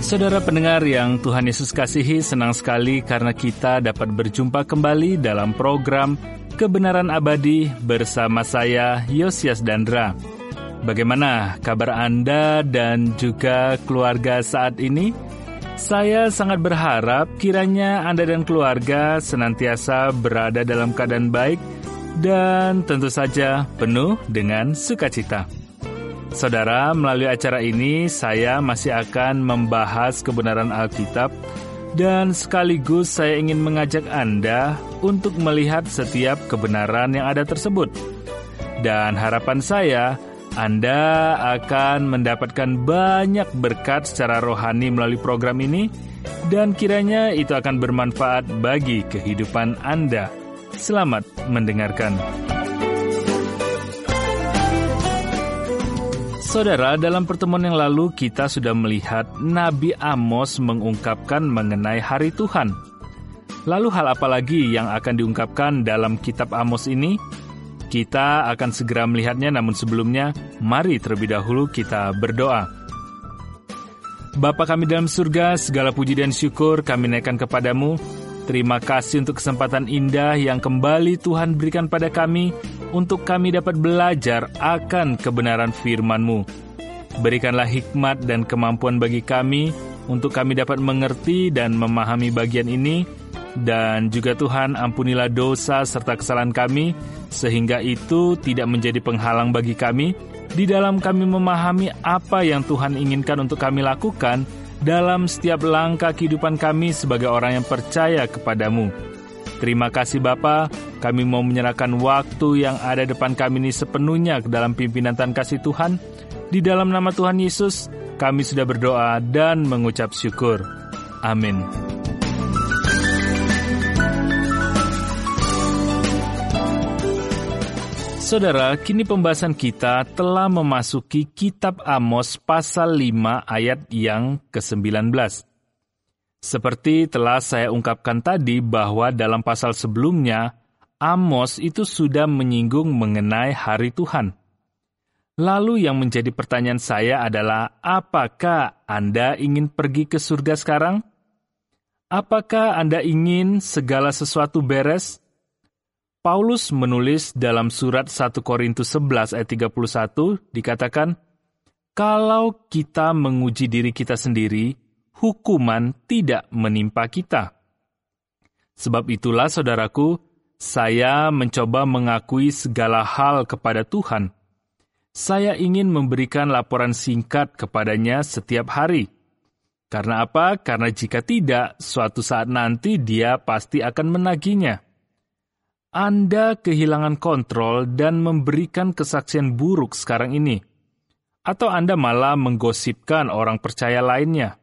Saudara pendengar yang Tuhan Yesus kasihi, senang sekali karena kita dapat berjumpa kembali dalam program Kebenaran Abadi bersama saya, Yosias Dandra. Bagaimana kabar Anda dan juga keluarga saat ini? Saya sangat berharap kiranya Anda dan keluarga senantiasa berada dalam keadaan baik dan tentu saja penuh dengan sukacita. Saudara, melalui acara ini saya masih akan membahas kebenaran Alkitab dan sekaligus saya ingin mengajak Anda untuk melihat setiap kebenaran yang ada tersebut. Dan harapan saya, Anda akan mendapatkan banyak berkat secara rohani melalui program ini dan kiranya itu akan bermanfaat bagi kehidupan Anda. Selamat mendengarkan. Saudara, dalam pertemuan yang lalu kita sudah melihat Nabi Amos mengungkapkan mengenai hari Tuhan. Lalu hal apa lagi yang akan diungkapkan dalam kitab Amos ini? Kita akan segera melihatnya, namun sebelumnya, mari terlebih dahulu kita berdoa. Bapa kami dalam surga, segala puji dan syukur kami naikkan kepadamu. Terima kasih untuk kesempatan indah yang kembali Tuhan berikan pada kami untuk kami dapat belajar akan kebenaran firman-Mu. Berikanlah hikmat dan kemampuan bagi kami untuk kami dapat mengerti dan memahami bagian ini. Dan juga Tuhan, ampunilah dosa serta kesalahan kami, sehingga itu tidak menjadi penghalang bagi kami di dalam kami memahami apa yang Tuhan inginkan untuk kami lakukan dalam setiap langkah kehidupan kami sebagai orang yang percaya kepadamu. Terima kasih Bapa, kami mau menyerahkan waktu yang ada depan kami ini sepenuhnya ke dalam pimpinan dan kasih Tuhan. Di dalam nama Tuhan Yesus, kami sudah berdoa dan mengucap syukur. Amin. Saudara, kini pembahasan kita telah memasuki kitab Amos pasal 5 ayat yang ke-19. Seperti telah saya ungkapkan tadi bahwa dalam pasal sebelumnya, Amos itu sudah menyinggung mengenai hari Tuhan. Lalu yang menjadi pertanyaan saya adalah, apakah Anda ingin pergi ke surga sekarang? Apakah Anda ingin segala sesuatu beres? Paulus menulis dalam surat 1 Korintus 11 ayat 31 dikatakan, kalau kita menguji diri kita sendiri, hukuman tidak menimpa kita. Sebab itulah saudaraku, saya mencoba mengakui segala hal kepada Tuhan. Saya ingin memberikan laporan singkat kepadanya setiap hari. Karena apa? Karena jika tidak, suatu saat nanti dia pasti akan menagihnya. Anda kehilangan kontrol dan memberikan kesaksian buruk sekarang ini. Atau Anda malah menggosipkan orang percaya lainnya.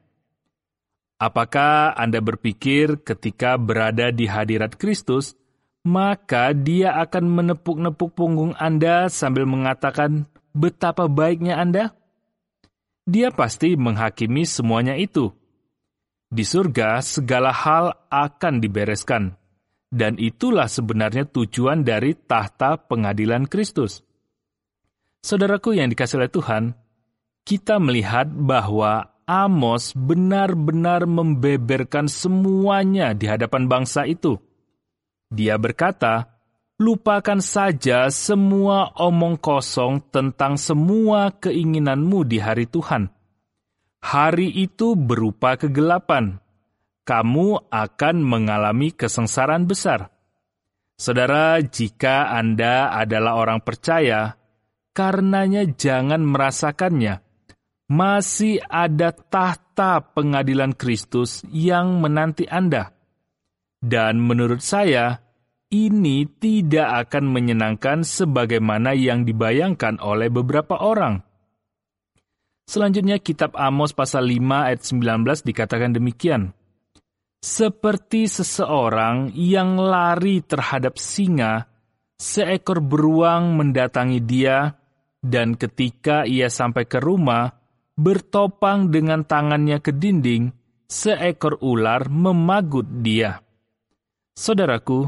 Apakah Anda berpikir ketika berada di hadirat Kristus, maka Dia akan menepuk-nepuk punggung Anda sambil mengatakan betapa baiknya Anda? Dia pasti menghakimi semuanya itu. Di surga, segala hal akan dibereskan. Dan itulah sebenarnya tujuan dari tahta pengadilan Kristus. Saudaraku yang dikasihi oleh Tuhan, kita melihat bahwa Amos benar-benar membeberkan semuanya di hadapan bangsa itu. Dia berkata, lupakan saja semua omong kosong tentang semua keinginanmu di hari Tuhan. Hari itu berupa kegelapan. Kamu akan mengalami kesengsaraan besar. Saudara, jika Anda adalah orang percaya, karenanya jangan merasakannya. Masih ada tahta pengadilan Kristus yang menanti Anda. Dan menurut saya, ini tidak akan menyenangkan sebagaimana yang dibayangkan oleh beberapa orang. Selanjutnya, kitab Amos pasal 5 ayat 19 dikatakan demikian. Seperti seseorang yang lari terhadap singa, seekor beruang mendatangi dia, dan ketika ia sampai ke rumah, bertopang dengan tangannya ke dinding, seekor ular memagut dia. Saudaraku,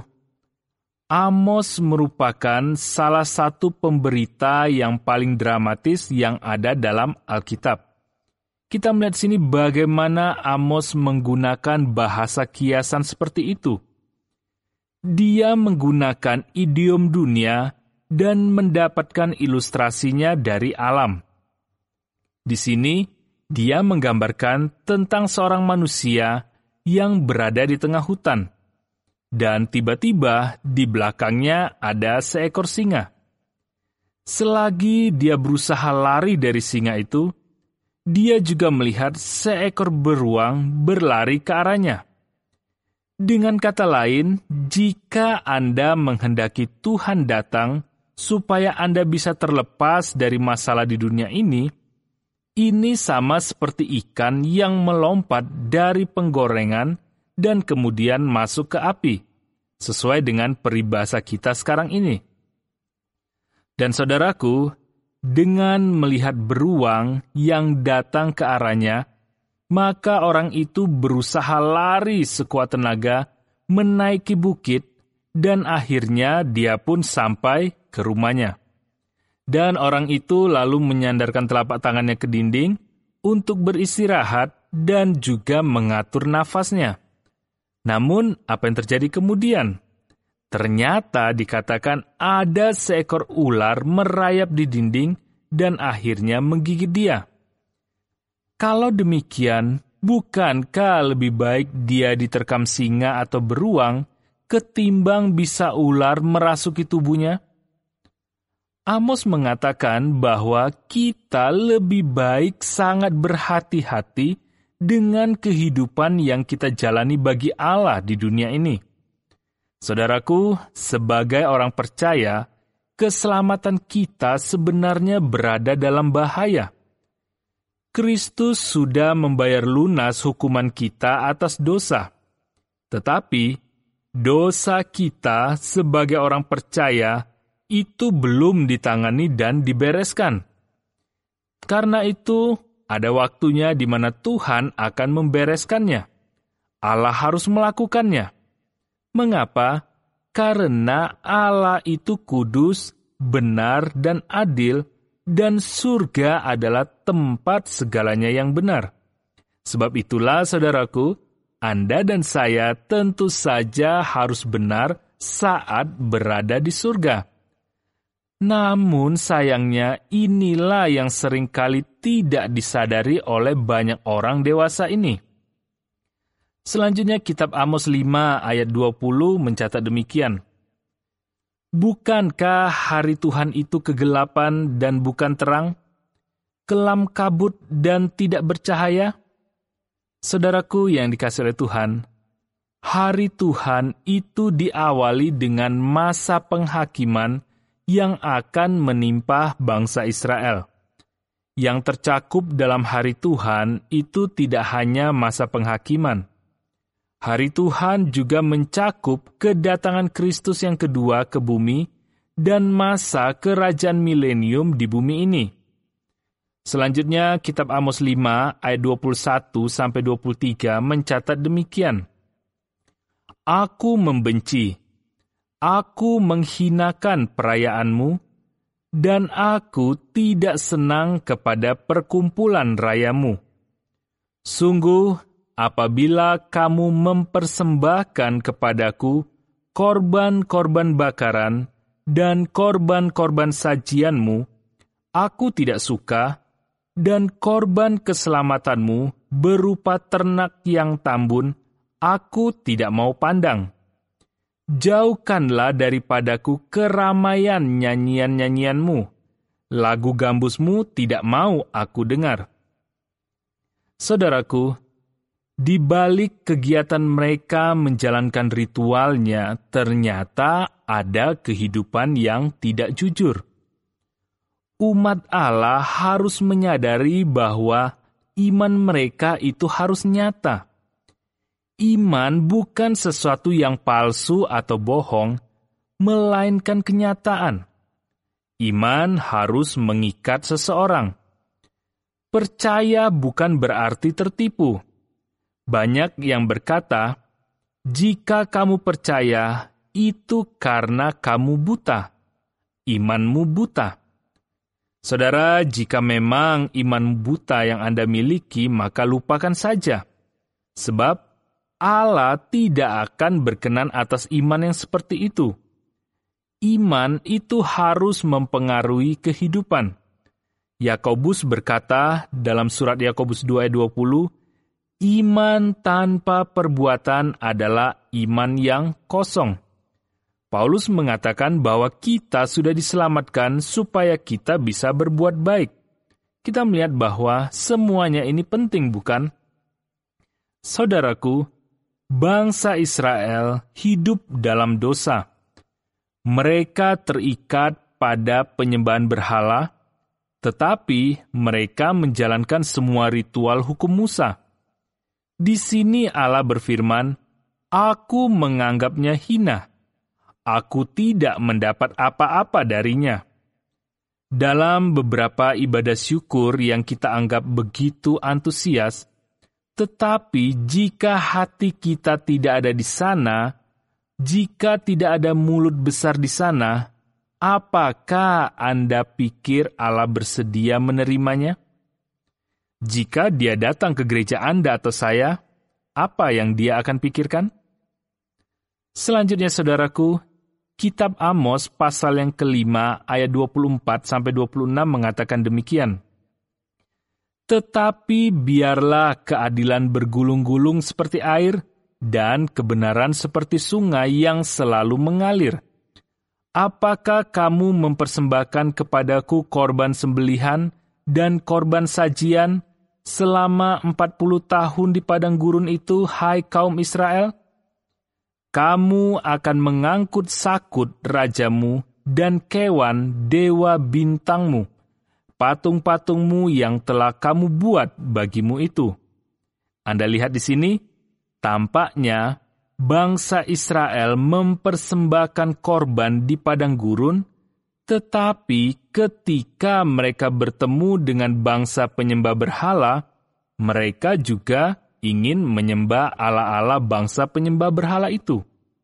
Amos merupakan salah satu pemberita yang paling dramatis yang ada dalam Alkitab. kita melihat sini bagaimana Amos menggunakan bahasa kiasan seperti itu. Dia menggunakan idiom dunia dan mendapatkan ilustrasinya dari alam. Di sini, dia menggambarkan tentang seorang manusia yang berada di tengah hutan. Dan tiba-tiba di belakangnya ada seekor singa. Selagi dia berusaha lari dari singa itu, dia juga melihat seekor beruang berlari ke arahnya. Dengan kata lain, jika Anda menghendaki Tuhan datang supaya Anda bisa terlepas dari masalah di dunia ini sama seperti ikan yang melompat dari penggorengan dan kemudian masuk ke api, sesuai dengan peribahasa kita sekarang ini. Dan saudaraku, dengan melihat beruang yang datang ke arahnya, maka orang itu berusaha lari sekuat tenaga, menaiki bukit, dan akhirnya dia pun sampai ke rumahnya. Dan orang itu lalu menyandarkan telapak tangannya ke dinding untuk beristirahat dan juga mengatur nafasnya. Namun, apa yang terjadi kemudian? Ternyata dikatakan ada seekor ular merayap di dinding dan akhirnya menggigit dia. Kalau demikian, bukankah lebih baik dia diterkam singa atau beruang ketimbang bisa ular merasuki tubuhnya? Amos mengatakan bahwa kita lebih baik sangat berhati-hati dengan kehidupan yang kita jalani bagi Allah di dunia ini. Saudaraku, sebagai orang percaya, keselamatan kita sebenarnya berada dalam bahaya. Kristus sudah membayar lunas hukuman kita atas dosa. Tetapi, dosa kita sebagai orang percaya itu belum ditangani dan dibereskan. Karena itu, ada waktunya di mana Tuhan akan membereskannya. Allah harus melakukannya. Mengapa? Karena Allah itu kudus, benar, dan adil, dan surga adalah tempat segalanya yang benar. Sebab itulah, saudaraku, Anda dan saya tentu saja harus benar saat berada di surga. Namun sayangnya inilah yang seringkali tidak disadari oleh banyak orang dewasa ini. Selanjutnya kitab Amos 5 ayat 20 mencatat demikian. Bukankah hari Tuhan itu kegelapan dan bukan terang, kelam kabut dan tidak bercahaya? Saudaraku yang dikasihi oleh Tuhan, hari Tuhan itu diawali dengan masa penghakiman yang akan menimpa bangsa Israel. Yang tercakup dalam hari Tuhan itu tidak hanya masa penghakiman. Hari Tuhan juga mencakup kedatangan Kristus yang kedua ke bumi dan masa kerajaan milenium di bumi ini. Selanjutnya, kitab Amos 5 ayat 21-23 mencatat demikian. Aku membenci, aku menghinakan perayaanmu, dan aku tidak senang kepada perkumpulan rayamu. Sungguh, apabila kamu mempersembahkan kepadaku korban-korban bakaran dan korban-korban sajianmu, aku tidak suka, dan korban keselamatanmu berupa ternak yang tambun, aku tidak mau pandang. Jauhkanlah daripadaku keramaian nyanyian-nyanyianmu. Lagu gambusmu tidak mau aku dengar. Saudaraku, di balik kegiatan mereka menjalankan ritualnya, ternyata ada kehidupan yang tidak jujur. Umat Allah harus menyadari bahwa iman mereka itu harus nyata. Iman bukan sesuatu yang palsu atau bohong, melainkan kenyataan. Iman harus mengikat seseorang. Percaya bukan berarti tertipu. Banyak yang berkata, jika kamu percaya, itu karena kamu buta. Imanmu buta. Saudara, jika memang iman buta yang Anda miliki, maka lupakan saja. Sebab Allah tidak akan berkenan atas iman yang seperti itu. Iman itu harus mempengaruhi kehidupan. Yakobus berkata dalam surat Yakobus 2 ayat 20, iman tanpa perbuatan adalah iman yang kosong. Paulus mengatakan bahwa kita sudah diselamatkan supaya kita bisa berbuat baik. Kita melihat bahwa semuanya ini penting, bukan? Saudaraku, bangsa Israel hidup dalam dosa. Mereka terikat pada penyembahan berhala, tetapi mereka menjalankan semua ritual hukum Musa. Di sini Allah berfirman, "Aku menganggapnya hina. Aku tidak mendapat apa-apa darinya." Dalam beberapa ibadah syukur yang kita anggap begitu antusias, tetapi jika hati kita tidak ada di sana, jika tidak ada mulut besar di sana, apakah Anda pikir Allah bersedia menerimanya? Jika Dia datang ke gereja Anda atau saya, apa yang Dia akan pikirkan? Selanjutnya, saudaraku, Kitab Amos pasal yang kelima ayat 24-26 mengatakan demikian. Tetapi biarlah keadilan bergulung-gulung seperti air, dan kebenaran seperti sungai yang selalu mengalir. Apakah kamu mempersembahkan kepadaku korban sembelihan dan korban sajian selama 40 tahun di padang gurun itu, hai kaum Israel? Kamu akan mengangkut sakut rajamu dan kewan dewa bintangmu, patung-patungmu yang telah kamu buat bagimu itu. Anda lihat di sini, tampaknya bangsa Israel mempersembahkan korban di padang gurun, tetapi ketika mereka bertemu dengan bangsa penyembah berhala, mereka juga ingin menyembah ala-ala bangsa penyembah berhala itu.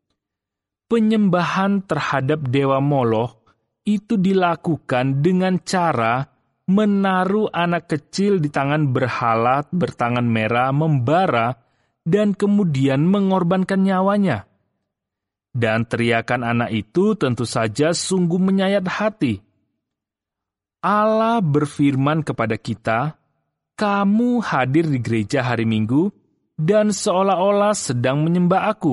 Penyembahan terhadap dewa Moloch itu dilakukan dengan cara menaruh anak kecil di tangan berhala bertangan merah membara dan kemudian mengorbankan nyawanya. Dan teriakan anak itu tentu saja sungguh menyayat hati. Allah berfirman kepada kita, "Kamu hadir di gereja hari Minggu dan seolah-olah sedang menyembah Aku.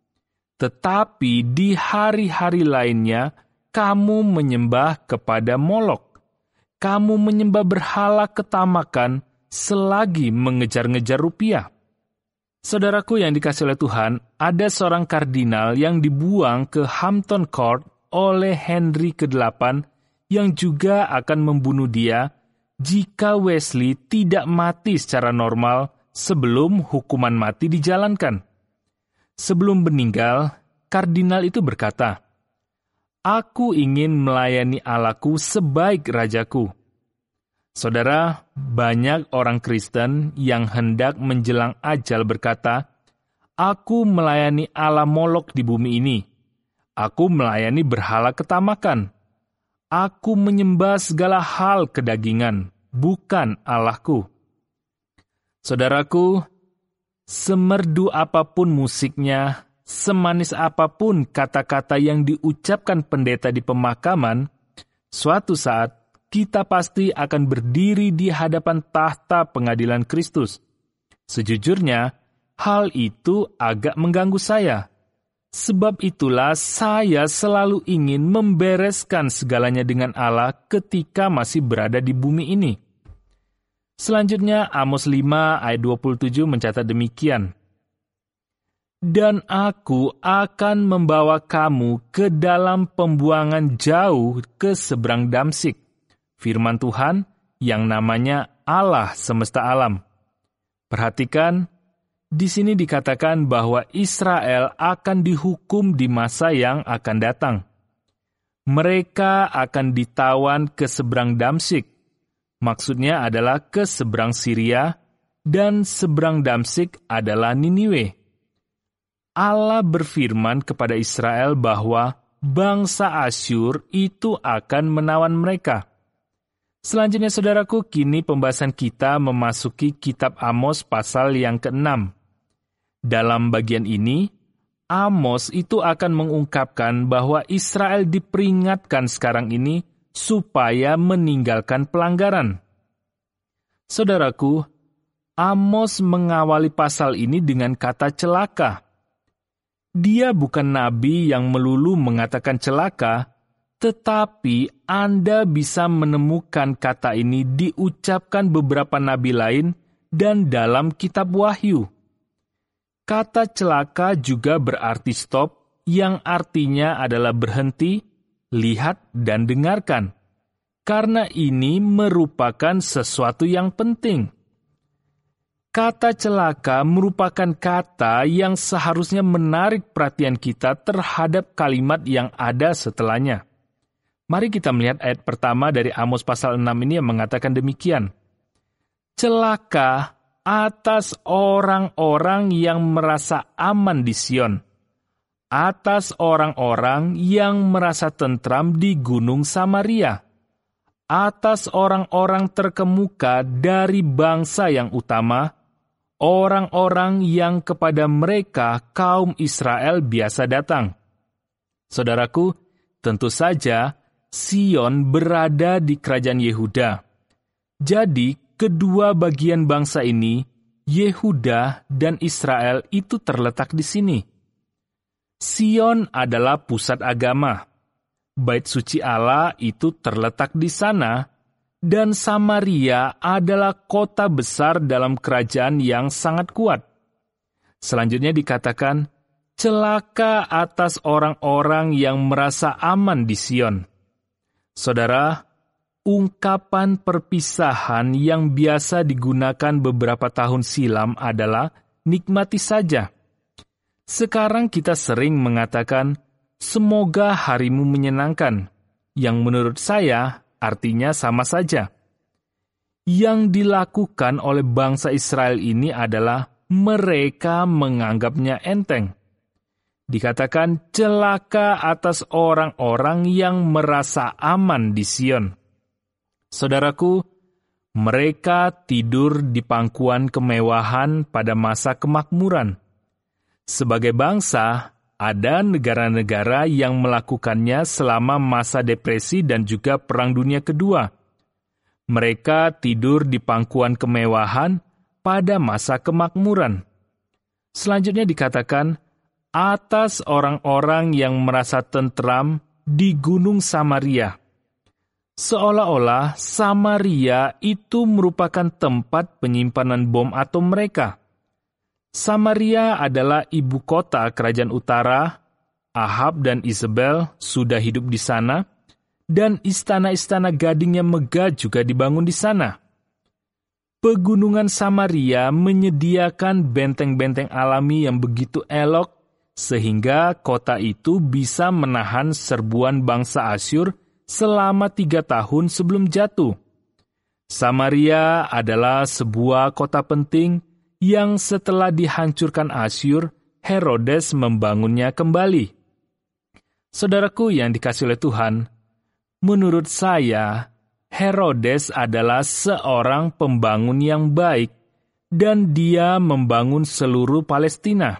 Tetapi di hari-hari lainnya, kamu menyembah kepada Molok. Kamu menyembah berhala ketamakan selagi mengejar-ngejar rupiah." Saudaraku yang dikasihi oleh Tuhan, ada seorang kardinal yang dibuang ke Hampton Court oleh Henry ke-8 yang juga akan membunuh dia jika Wesley tidak mati secara normal sebelum hukuman mati dijalankan. Sebelum meninggal, kardinal itu berkata, "Aku ingin melayani Allahku sebaik rajaku." Saudara, banyak orang Kristen yang hendak menjelang ajal berkata, "Aku melayani Allah Molok di bumi ini. Aku melayani berhala ketamakan. Aku menyembah segala hal kedagingan, bukan Allahku." Saudaraku, semerdu apapun musiknya, semanis apapun kata-kata yang diucapkan pendeta di pemakaman, suatu saat kita pasti akan berdiri di hadapan tahta pengadilan Kristus. Sejujurnya, hal itu agak mengganggu saya. Sebab itulah saya selalu ingin membereskan segalanya dengan Allah ketika masih berada di bumi ini. Selanjutnya, Amos 5 ayat 27 mencatat demikian. "Dan aku akan membawa kamu ke dalam pembuangan jauh ke seberang Damsik, firman Tuhan yang namanya Allah semesta alam." Perhatikan, di sini dikatakan bahwa Israel akan dihukum di masa yang akan datang. Mereka akan ditawan ke seberang Damsik. Maksudnya adalah ke seberang Syria, dan seberang Damsik adalah Niniwe. Allah berfirman kepada Israel bahwa bangsa Asyur itu akan menawan mereka. Selanjutnya saudaraku, kini pembahasan kita memasuki kitab Amos pasal yang ke-6. Dalam bagian ini, Amos itu akan mengungkapkan bahwa Israel diperingatkan sekarang ini supaya meninggalkan pelanggaran. Saudaraku, Amos mengawali pasal ini dengan kata celaka. Dia bukan nabi yang melulu mengatakan celaka, tetapi Anda bisa menemukan kata ini diucapkan beberapa nabi lain dan dalam kitab Wahyu. Kata celaka juga berarti stop, yang artinya adalah berhenti, lihat, dan dengarkan. Karena ini merupakan sesuatu yang penting. Kata celaka merupakan kata yang seharusnya menarik perhatian kita terhadap kalimat yang ada setelahnya. Mari kita melihat ayat pertama dari Amos pasal 6 ini yang mengatakan demikian. Celaka atas orang-orang yang merasa aman di Sion, atas orang-orang yang merasa tentram di gunung Samaria, atas orang-orang terkemuka dari bangsa yang utama, orang-orang yang kepada mereka kaum Israel biasa datang. Saudaraku, tentu saja Sion berada di kerajaan Yehuda. Jadi, kedua bagian bangsa ini, Yehuda dan Israel, itu terletak di sini. Sion adalah pusat agama. Bait suci Allah itu terletak di sana, dan Samaria adalah kota besar dalam kerajaan yang sangat kuat. Selanjutnya dikatakan, celaka atas orang-orang yang merasa aman di Sion. Saudara, ungkapan perpisahan yang biasa digunakan beberapa tahun silam adalah nikmati saja. Sekarang kita sering mengatakan, semoga harimu menyenangkan, yang menurut saya artinya sama saja. Yang dilakukan oleh bangsa Israel ini adalah mereka menganggapnya enteng. Dikatakan celaka atas orang-orang yang merasa aman di Sion. Saudaraku, mereka tidur di pangkuan kemewahan pada masa kemakmuran. Sebagai bangsa, ada negara-negara yang melakukannya selama masa depresi dan juga Perang Dunia Kedua. Mereka tidur di pangkuan kemewahan pada masa kemakmuran. Selanjutnya dikatakan, atas orang-orang yang merasa tentram di Gunung Samaria. Seolah-olah Samaria itu merupakan tempat penyimpanan bom atom mereka. Samaria adalah ibu kota kerajaan utara. Ahab dan Isabel sudah hidup di sana, dan istana-istana gading yang megah juga dibangun di sana. Pegunungan Samaria menyediakan benteng-benteng alami yang begitu elok, sehingga kota itu bisa menahan serbuan bangsa Asyur selama 3 tahun sebelum jatuh. Samaria adalah sebuah kota penting yang setelah dihancurkan Asyur, Herodes membangunnya kembali. Saudaraku yang dikasihi oleh Tuhan, menurut saya, Herodes adalah seorang pembangun yang baik, dan dia membangun seluruh Palestina.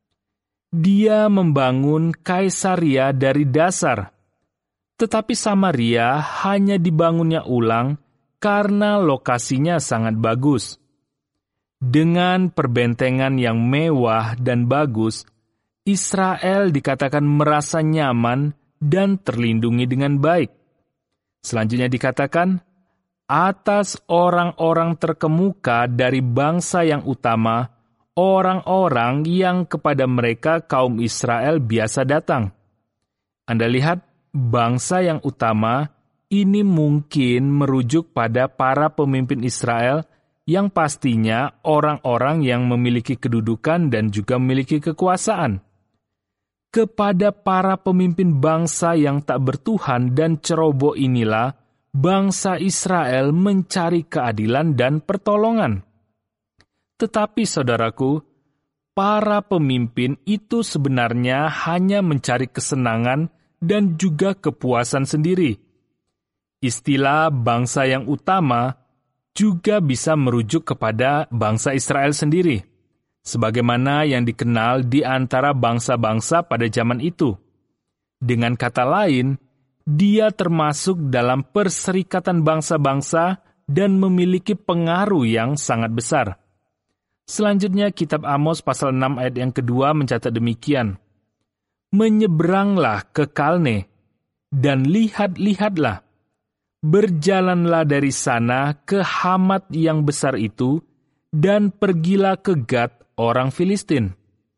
Dia membangun Kaisaria dari dasar, tetapi Samaria hanya dibangunnya ulang karena lokasinya sangat bagus. Dengan perbentengan yang mewah dan bagus, Israel dikatakan merasa nyaman dan terlindungi dengan baik. Selanjutnya dikatakan, atas orang-orang terkemuka dari bangsa yang utama, orang-orang yang kepada mereka kaum Israel biasa datang. Anda lihat, bangsa yang utama ini mungkin merujuk pada para pemimpin Israel yang pastinya orang-orang yang memiliki kedudukan dan juga memiliki kekuasaan. Kepada para pemimpin bangsa yang tak bertuhan dan ceroboh inilah, bangsa Israel mencari keadilan dan pertolongan. Tetapi saudaraku, para pemimpin itu sebenarnya hanya mencari kesenangan dan juga kepuasan sendiri. Istilah bangsa yang utama juga bisa merujuk kepada bangsa Israel sendiri, sebagaimana yang dikenal di antara bangsa-bangsa pada zaman itu. Dengan kata lain, dia termasuk dalam perserikatan bangsa-bangsa dan memiliki pengaruh yang sangat besar. Selanjutnya, kitab Amos pasal 6 ayat yang kedua mencatat demikian, "Menyeberanglah ke Kalne, dan lihat-lihatlah, berjalanlah dari sana ke Hamat yang besar itu, dan pergilah ke Gad orang Filistin.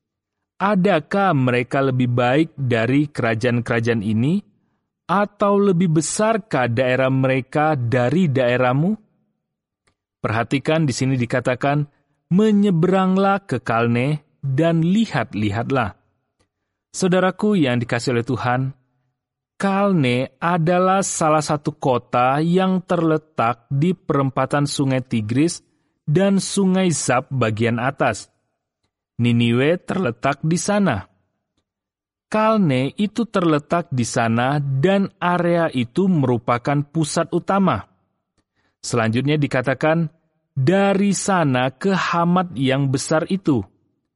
Adakah mereka lebih baik dari kerajaan-kerajaan ini, atau lebih besarkah daerah mereka dari daerahmu?" Perhatikan di sini dikatakan, "Menyeberanglah ke Kalne, dan lihat-lihatlah." Saudaraku yang dikasihi oleh Tuhan, Kalne adalah salah satu kota yang terletak di perempatan Sungai Tigris dan Sungai Zab bagian atas. Niniwe terletak di sana. Kalne itu terletak di sana dan area itu merupakan pusat utama. Selanjutnya dikatakan, dari sana ke Hamat yang besar itu.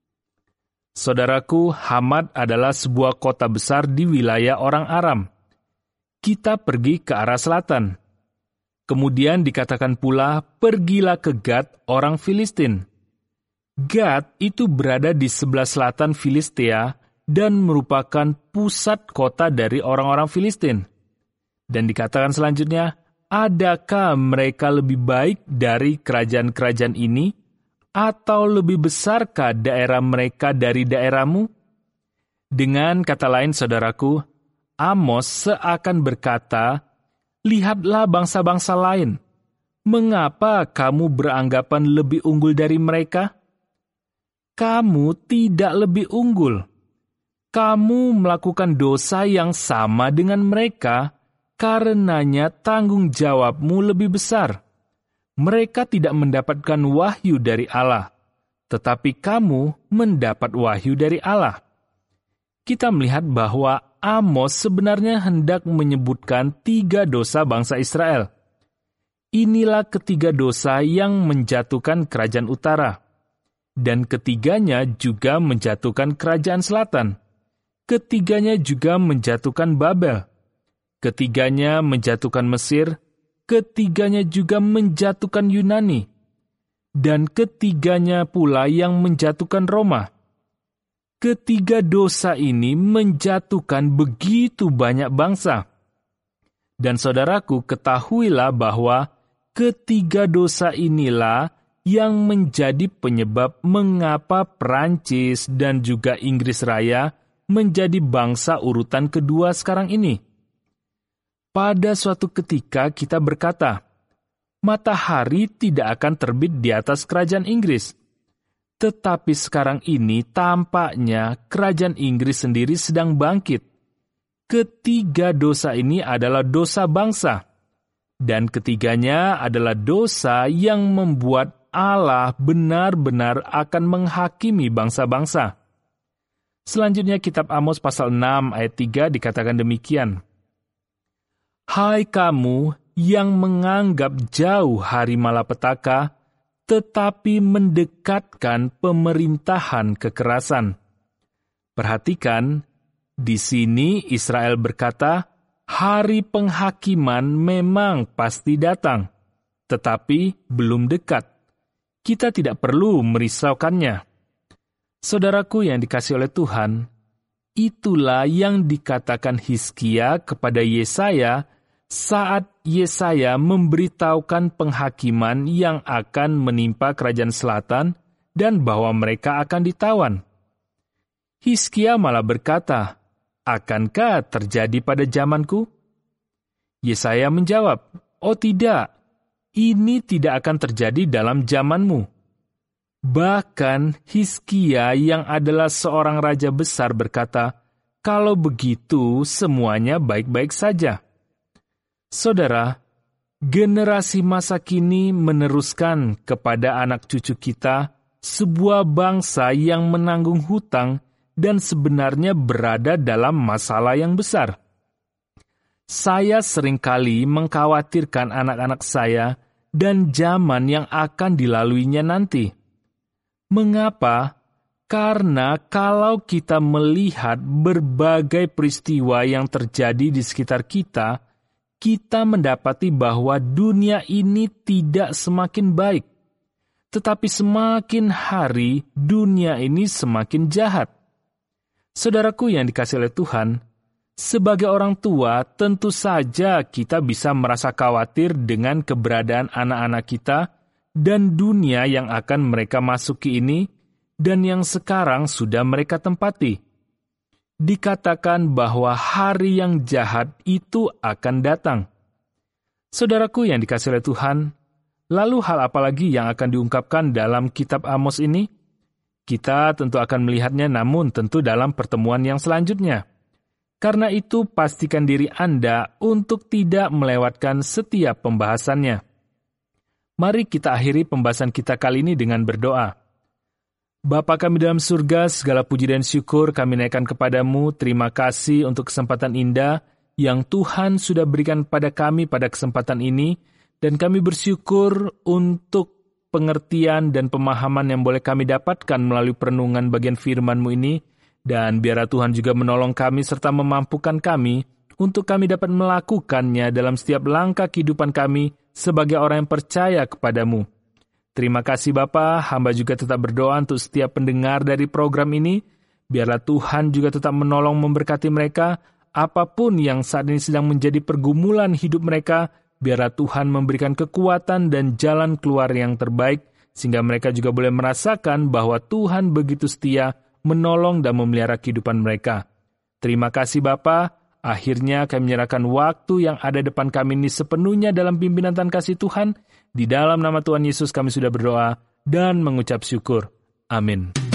Saudaraku, Hamat adalah sebuah kota besar di wilayah orang Aram. Kita pergi ke arah selatan. Kemudian dikatakan pula, pergilah ke Gad orang Filistin. Gad itu berada di sebelah selatan Filistia dan merupakan pusat kota dari orang-orang Filistin. Dan dikatakan selanjutnya, adakah mereka lebih baik dari kerajaan-kerajaan ini, atau lebih besarkah daerah mereka dari daerahmu? Dengan kata lain, saudaraku, Amos seakan berkata, lihatlah bangsa-bangsa lain. Mengapa kamu beranggapan lebih unggul dari mereka? Kamu tidak lebih unggul. Kamu melakukan dosa yang sama dengan mereka, karenanya tanggung jawabmu lebih besar. Mereka tidak mendapatkan wahyu dari Allah, tetapi kamu mendapat wahyu dari Allah. Kita melihat bahwa Amos sebenarnya hendak menyebutkan 3 dosa bangsa Israel. Inilah ketiga dosa yang menjatuhkan kerajaan utara. Dan ketiganya juga menjatuhkan kerajaan selatan. Ketiganya juga menjatuhkan Babel. Ketiganya menjatuhkan Mesir. Ketiganya juga menjatuhkan Yunani. Dan ketiganya pula yang menjatuhkan Roma. Ketiga dosa ini menjatuhkan begitu banyak bangsa. Dan saudaraku, ketahuilah bahwa ketiga dosa inilah yang menjadi penyebab mengapa Prancis dan juga Inggris Raya menjadi bangsa urutan kedua sekarang ini. Pada suatu ketika kita berkata, matahari tidak akan terbit di atas kerajaan Inggris. Tetapi sekarang ini tampaknya kerajaan Inggris sendiri sedang bangkit. Ketiga dosa ini adalah dosa bangsa. Dan ketiganya adalah dosa yang membuat Allah benar-benar akan menghakimi bangsa-bangsa. Selanjutnya kitab Amos pasal 6 ayat 3 dikatakan demikian. Hai kamu yang menganggap jauh hari malapetaka, tetapi mendekatkan pemerintahan kekerasan. Perhatikan, di sini Israel berkata, hari penghakiman memang pasti datang, tetapi belum dekat. Kita tidak perlu merisaukannya. Saudaraku yang dikasihi oleh Tuhan, itulah yang dikatakan Hizkia kepada Yesaya saat Yesaya memberitahukan penghakiman yang akan menimpa kerajaan selatan dan bahwa mereka akan ditawan. Hizkia malah berkata, akankah terjadi pada zamanku? Yesaya menjawab, oh tidak, ini tidak akan terjadi dalam zamanmu. Bahkan Hizkia yang adalah seorang raja besar berkata, kalau begitu semuanya baik-baik saja. Saudara, generasi masa kini meneruskan kepada anak cucu kita sebuah bangsa yang menanggung hutang dan sebenarnya berada dalam masalah yang besar. Saya seringkali mengkhawatirkan anak-anak saya dan zaman yang akan dilaluinya nanti. Mengapa? Karena kalau kita melihat berbagai peristiwa yang terjadi di sekitar kita, kita mendapati bahwa dunia ini tidak semakin baik, tetapi semakin hari dunia ini semakin jahat. Saudaraku yang dikasihi oleh Tuhan, sebagai orang tua tentu saja kita bisa merasa khawatir dengan keberadaan anak-anak kita dan dunia yang akan mereka masuki ini dan yang sekarang sudah mereka tempati. Dikatakan bahwa hari yang jahat itu akan datang. Saudaraku yang dikasihi oleh Tuhan, lalu hal apa lagi yang akan diungkapkan dalam kitab Amos ini? Kita tentu akan melihatnya, namun tentu dalam pertemuan yang selanjutnya. Karena itu, pastikan diri Anda untuk tidak melewatkan setiap pembahasannya. Mari kita akhiri pembahasan kita kali ini dengan berdoa. Bapa kami dalam surga, segala puji dan syukur kami naikkan kepadamu. Terima kasih untuk kesempatan indah yang Tuhan sudah berikan pada kami pada kesempatan ini. Dan kami bersyukur untuk pengertian dan pemahaman yang boleh kami dapatkan melalui perenungan bagian firman-Mu ini. Dan biarlah Tuhan juga menolong kami serta memampukan kami untuk kami dapat melakukannya dalam setiap langkah kehidupan kami sebagai orang yang percaya kepadamu. Terima kasih Bapa, hamba juga tetap berdoa untuk setiap pendengar dari program ini. Biarlah Tuhan juga tetap menolong memberkati mereka, apapun yang saat ini sedang menjadi pergumulan hidup mereka, biarlah Tuhan memberikan kekuatan dan jalan keluar yang terbaik, sehingga mereka juga boleh merasakan bahwa Tuhan begitu setia menolong dan memelihara kehidupan mereka. Terima kasih Bapa. Akhirnya kami menyerahkan waktu yang ada depan kami ini sepenuhnya dalam pimpinan dan kasih Tuhan. Di dalam nama Tuhan Yesus kami sudah berdoa dan mengucap syukur. Amin.